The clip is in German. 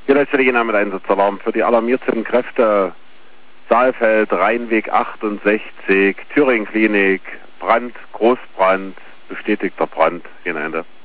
Hier letzte Regina mit Einsatzalarm für die alarmierten Kräfte. Saalfeld, Rheinweg 68, Thüringen Klinik, Brand, Großbrand, bestätigter Brand, gehen Ende.